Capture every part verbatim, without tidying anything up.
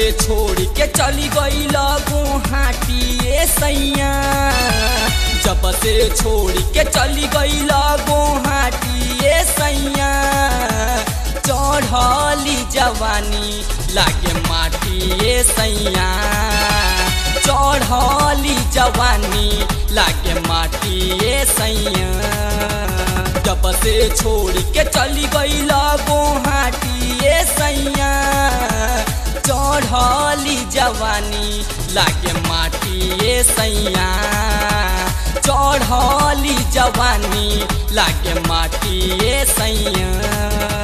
छोड़ के चली गईल गुवाहाटी सैया। जब से छोड़ के चली गईल गुवाहाटी सैया। चढ़ली जवानी लागे माटी सैया। चढ़ली जवानी लागे माटी सैया। जब से छोड़ के चली गईल गुवाहाटी सैया। चढ़ली जवानी लागे माटी सैया। चढ़ली जवानी लागे माटी सैया।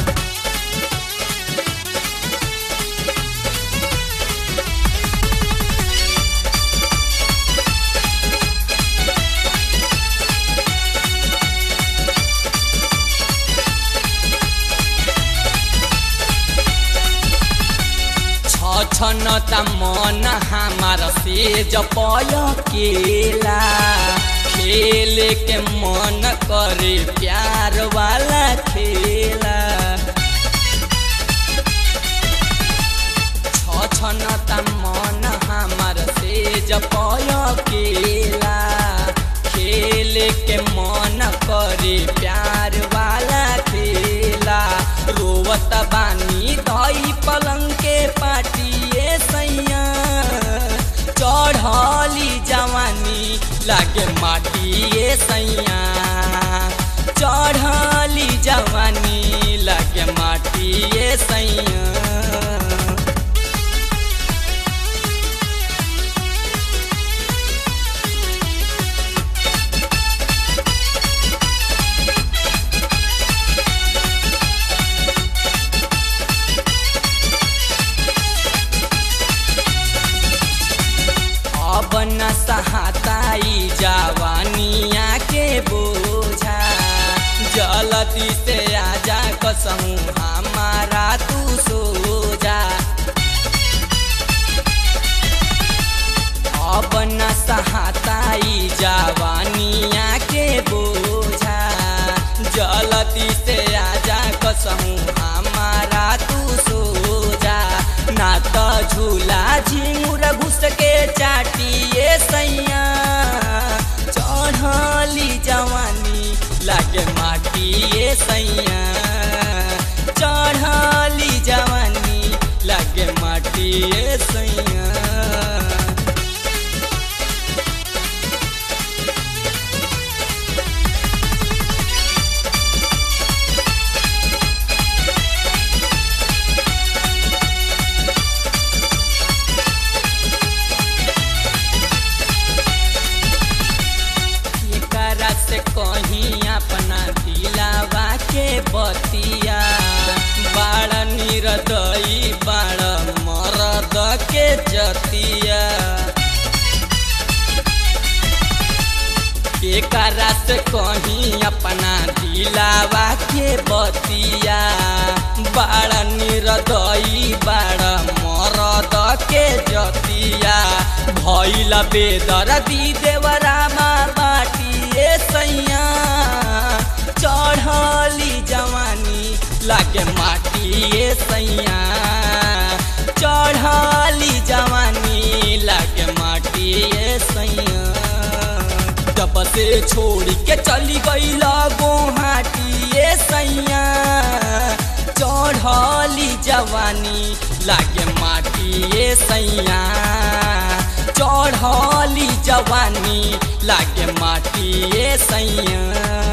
छनता मन हमार से जपय केला। खेल के मन करे प्यार वाला खेला। छनता मन हमार से जपय केला। खेल के मन करे प्यार वाला खेला। रोवत बानी दई पलंग के पाटी सैया। चढ़ली जवानी लागे माटी सैया। चढ़ली जवानी लागे माटी सैया। अब न सहाताई जवानिया के बोझा। जल्दी से आजा कसहूँ हमारा तू सोजा। अब न सहाताई जवानिया के बोझा। जल्दी से आजा कसहूँ हमारा तू सोजा। ना तो झूला झिंगुर घुस के चाटी सैया। चढ़ली जवानी लागे माटी सैया। चढ़ली जवानी लागे माटी सैया। से कहीं अपना दिलावा के बतिया। बाड़ निरदई बाड़ मरद के जतिया। एकरा से कहीं अपना दिलावा के बतिया। बाड़ निरदई बाड़ मरद के जतिया। भइल बेदर्दी देवरामा बाटी सैया। चढ़ली जवानी लागे माटी सैया। चढ़ली जवानी लागे माटी सैया। जब से छोड़ के चली गईल गुवाहाटी सैया। चढ़ली जवानी लागे माटी सैया। चढ़ली जवानी लागे माटी सैया।